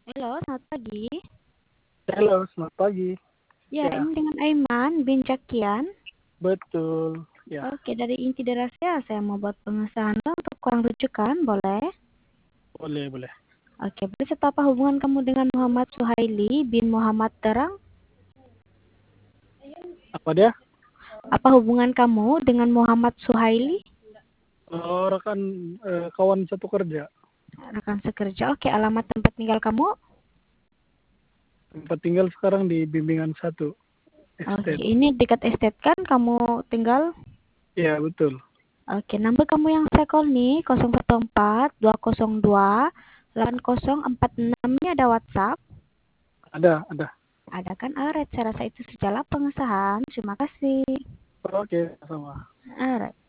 Halo, selamat pagi. Halo, selamat pagi. Ya, Ya, ini dengan Aiman bin Cakian. betul. Ya, Oke, dari Inti Derasya saya mau buat pengesahan untuk kurang rujukan, boleh? boleh, boleh. Oke, berserta apa hubungan kamu dengan Muhammad Suhaili bin Muhammad Terang? Apa dia? Apa hubungan kamu dengan Muhammad Suhaili? Oh, rekan kawan satu kerja. Rekan sekerja. Oke, alamat tempat tinggal kamu? Tempat tinggal sekarang di bimbingan satu Oke, estate. ini dekat estate kan kamu tinggal? Ya, betul. Oke, nomor kamu yang saya call nih 014 202 8046 ini ada WhatsApp. Ada. Ada kan? Alright, saya rasa itu sajalah pengesahan. Terima kasih. Oke, sama. Alright.